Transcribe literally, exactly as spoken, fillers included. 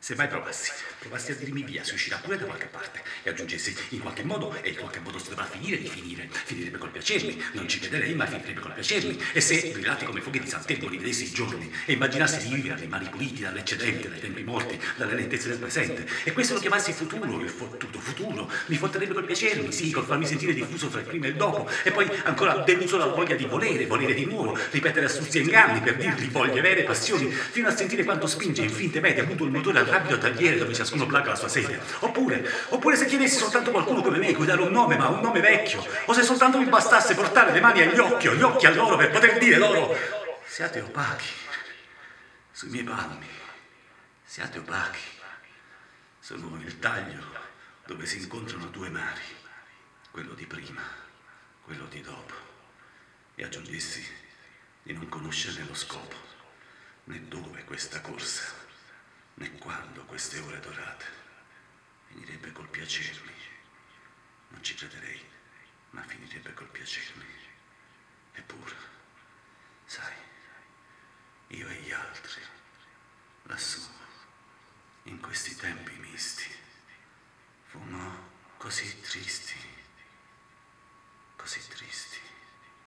Se mai provassi, provassi a dirmi via, si uscirà pure da qualche parte e aggiungessi in qualche modo, e in qualche modo si dovrà finire di finire, finirebbe col piacermi, non ci crederei, ma finirebbe col piacermi. E se, brillati come fuochi di San Telmo, rivedessi i giorni e immaginassi di vivere dai mari puliti, dall'eccedente, dai tempi morti, dalle lentezze del presente, e questo lo chiamassi futuro, il fottuto futuro, mi fotterebbe col piacermi, sì, col farmi sentire diffuso fra il prima e il dopo, e poi ancora deluso dalla voglia di volere, volere di nuovo, ripetere astuzie e inganni per dirgli voglie vere, passioni, fino a sentire quanto spinge in finte mete appunto il motore al rapido tagliere dove ciascuno placa la sua sede. Oppure, oppure se chiedessi soltanto qualcuno come me cui dare un nome, ma un nome vecchio, o se soltanto mi bastasse portare le mani agli occhi, o gli occhi a loro per poter dire loro: siate opachi sui miei palmi, siate opachi, sono il taglio dove si incontrano due mari, quello di prima, quello di dopo, e aggiungessi di non conoscerne lo scopo, né dove questa corsa, né quando queste ore dorate. Finirebbe col piacermi. Non ci crederei, ma finirebbe col piacermi. Eppure, sai, io e gli altri, lassù, in questi tempi misti, fummo così tristi.